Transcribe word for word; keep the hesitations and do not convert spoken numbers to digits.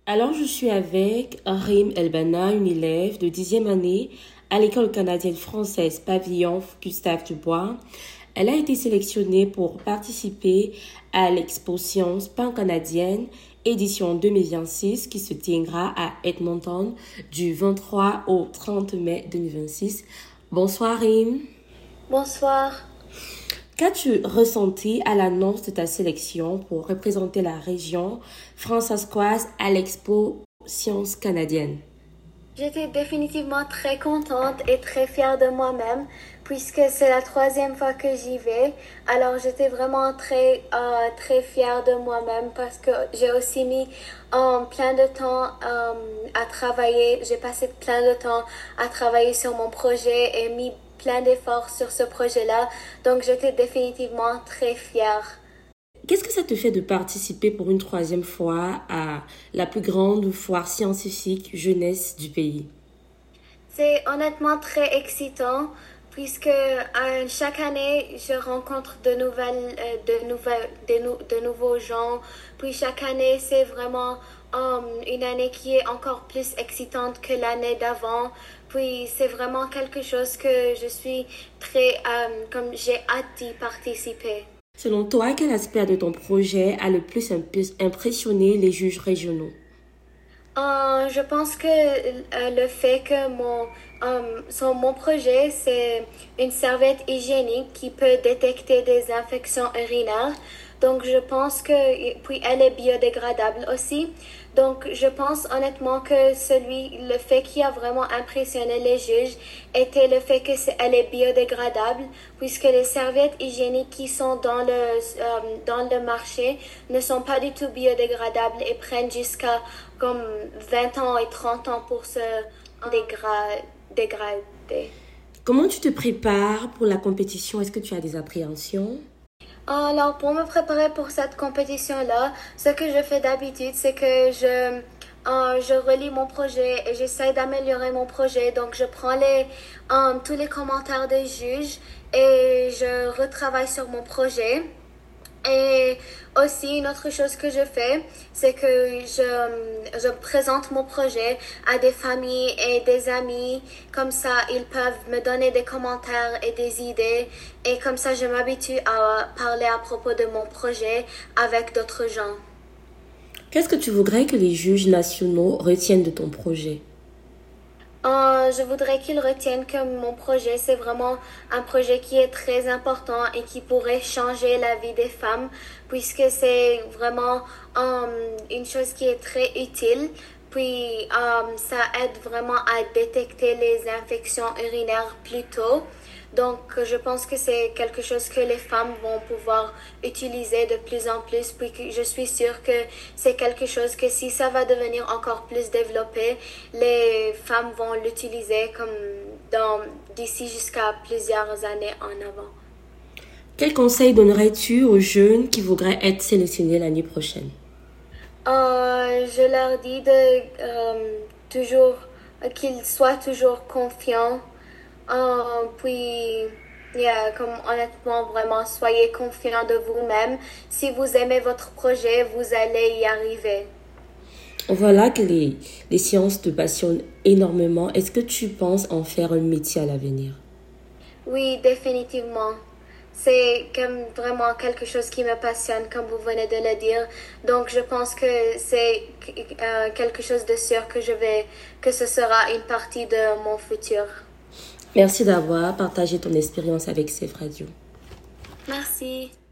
Alors, je suis avec Rim Elbana, une élève de dixième année à l'école canadienne française Pavillon Gustave Dubois. Elle a été sélectionnée pour participer à l'Expo Sciences pan-canadienne édition deux mille vingt-six qui se tiendra à Edmonton du vingt-trois au trente mai deux mille vingt-six. Bonsoir Rim. Bonsoir. Qu'as-tu ressenti à l'annonce de ta sélection pour représenter la région françaiscoise à l'Expo Sciences canadienne? J'étais définitivement très contente et très fière de moi-même puisque c'est la troisième fois que j'y vais. Alors j'étais vraiment très euh, très fière de moi-même parce que j'ai aussi mis euh, plein de temps euh, à travailler. J'ai passé plein de temps à travailler sur mon projet et mis plein d'efforts sur ce projet-là. Donc j'étais définitivement très fière. Qu'est-ce que ça te fait de participer pour une troisième fois à la plus grande foire scientifique jeunesse du pays? C'est honnêtement très excitant puisque euh, chaque année je rencontre de nouvelles, euh, de nouvelles, de, nou- de nouveaux gens. Puis chaque année c'est vraiment um, une année qui est encore plus excitante que l'année d'avant. Puis c'est vraiment quelque chose que je suis très, euh, comme j'ai hâte d'y participer. Selon toi, quel aspect de ton projet a le plus imp- impressionné les juges régionaux? Euh, je pense que euh, le fait que mon, euh, son, mon projet, c'est une serviette hygiénique qui peut détecter des infections urinaires. Donc, je pense que, puis elle est biodégradable aussi. Donc, je pense honnêtement que celui, le fait qui a vraiment impressionné les juges était le fait que c'est, elle est biodégradable, puisque les serviettes hygiéniques qui sont dans le, euh, dans le marché ne sont pas du tout biodégradables et prennent jusqu'à comme vingt ans et trente ans pour se dégra- dégrader. Comment tu te prépares pour la compétition? Est-ce que tu as des appréhensions? Alors, pour me préparer pour cette compétition-là, ce que je fais d'habitude, c'est que je, euh, je relis mon projet et j'essaie d'améliorer mon projet. Donc, je prends les, euh, tous les commentaires des juges et je retravaille sur mon projet. Et aussi, une autre chose que je fais, c'est que je, je présente mon projet à des familles et des amis. Comme ça, ils peuvent me donner des commentaires et des idées. Et comme ça, je m'habitue à parler à propos de mon projet avec d'autres gens. Qu'est-ce que tu voudrais que les juges nationaux retiennent de ton projet? Euh, je voudrais qu'ils retiennent que mon projet, c'est vraiment un projet qui est très important et qui pourrait changer la vie des femmes, puisque c'est vraiment euh, une chose qui est très utile. Puis, euh, ça aide vraiment à détecter les infections urinaires plus tôt. Donc, je pense que c'est quelque chose que les femmes vont pouvoir utiliser de plus en plus. Puis, que je suis sûre que c'est quelque chose que si ça va devenir encore plus développé, les femmes vont l'utiliser comme dans, d'ici jusqu'à plusieurs années en avant. Quel conseil donnerais-tu aux jeunes qui voudraient être sélectionnés l'année prochaine? Euh, je leur dis de euh, toujours qu'ils soient toujours confiants. Euh, puis, yeah, comme honnêtement, vraiment, soyez confiants de vous-même. Si vous aimez votre projet, vous allez y arriver. Voilà que les, les sciences te passionnent énormément. Est-ce que tu penses en faire un métier à l'avenir? Oui, définitivement. C'est comme vraiment quelque chose qui me passionne, comme vous venez de le dire. Donc, je pense que c'est euh, quelque chose de sûr que je vais, que ce sera une partie de mon futur. Merci d'avoir partagé ton expérience avec C F Radio. Merci.